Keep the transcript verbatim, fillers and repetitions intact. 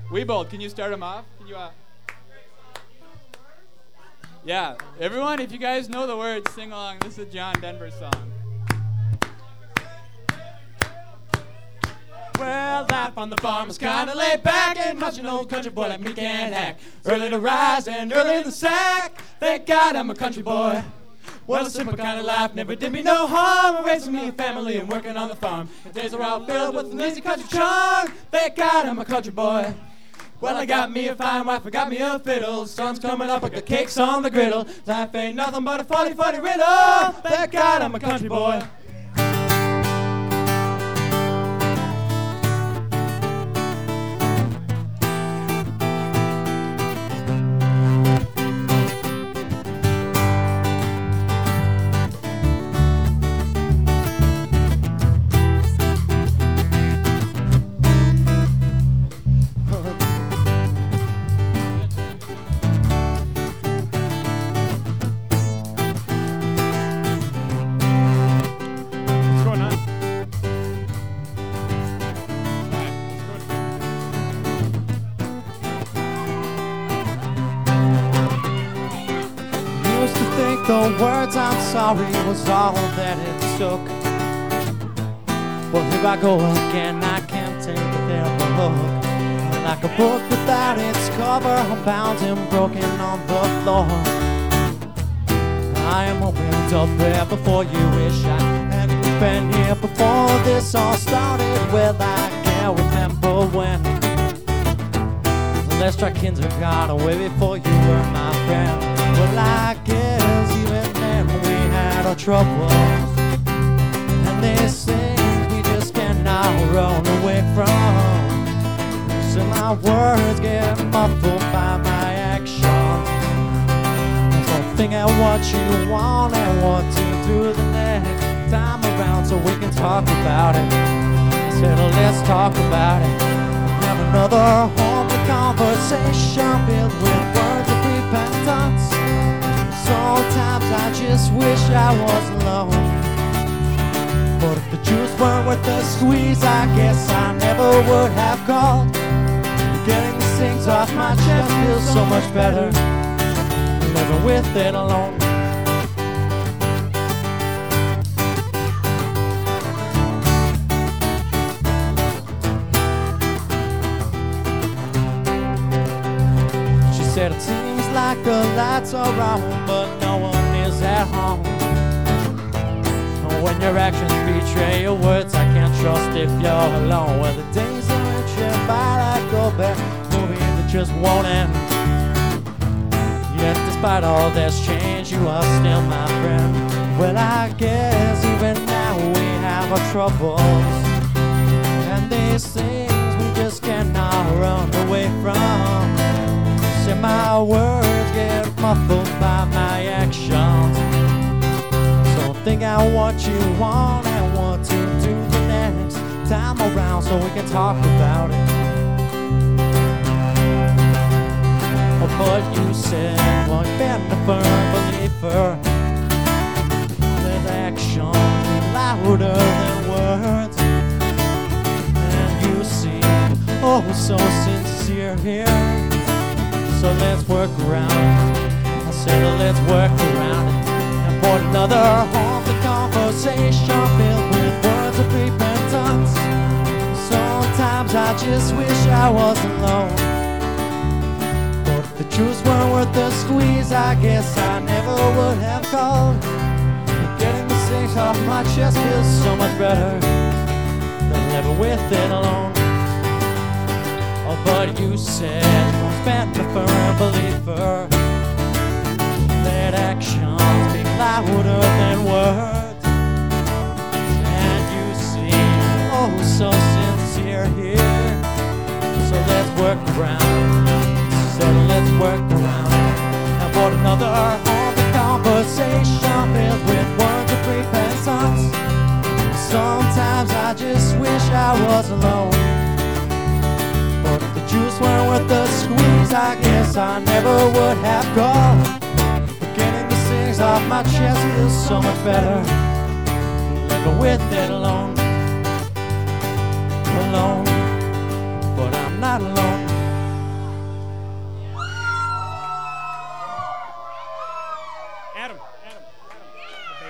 Weebold, can you start them off? Can you, uh... Yeah, everyone, if you guys know the words, sing along. This is a John Denver song. Well, life on the farm is kinda laid back. Ain't much an old country boy like me can't hack. Early to rise and early to sack. Thank God I'm a country boy. Well, a simple kind of life never did me no harm. Raising me a family and working on the farm. The days are all filled with an easy country charm. Thank God I'm a country boy. Well, I got me a fine wife, I got me a fiddle. Sun's coming up like the cakes on the griddle. Life ain't nothing but a forty forty riddle. Thank God I'm a country boy. The words I'm sorry was all that it took. Well, here I go again, I can't take it there for hook. Like a book without its cover, I'm bound and broken on the floor. I am opened up there before you wish I hadn't been here before this all started. Well, I can't remember when. Let's try kindergarten way before you were my friend. Well, I guess even then we had our troubles, and these things we just cannot run away from. So my words get muffled by my actions. So think out what you want and what to do the next time around, so we can talk about it. I said, oh, let's talk about it. Have another homely conversation filled with words of repentance. Sometimes I just wish I was alone. But if the juice weren't worth the squeeze, I guess I never would have called. Getting these things off my chest feels so much better than living with it alone. She said it seems like the lights are on, but no one is at home. When your actions betray your words, I can't trust if you're alone. Well, the days are inching by like go back, movie that just won't end. Yet despite all that's changed, you are still my friend. Well, I guess even now we have our troubles, and these things we just cannot run away from. See, my words get muffled by my actions. So think out what you want and what to do the next time around, so we can talk about it. Oh, but you said, well, you've been a firm believer. Let actions be louder than words. And you seem oh so sincere here. So let's work around it. I said, oh, let's work around it. And put another homely conversation filled with words of repentance. Sometimes I just wish I was alone. But if the juice weren't worth the squeeze, I guess I never would have called. But getting the things off my chest feels so much better than living with it alone. Oh, but you said I've been a firm believer. Let actions be louder than words. And you seem oh so sincere here. So let's work around. So let's work around. And for another homely conversation filled with words of repentance. Sometimes I just wish I was alone. But if the juice weren't worth the squeeze, I guess I never would have gone. But getting these things off my chest feels so much better than living with it alone. Alone, but I'm not alone. Adam.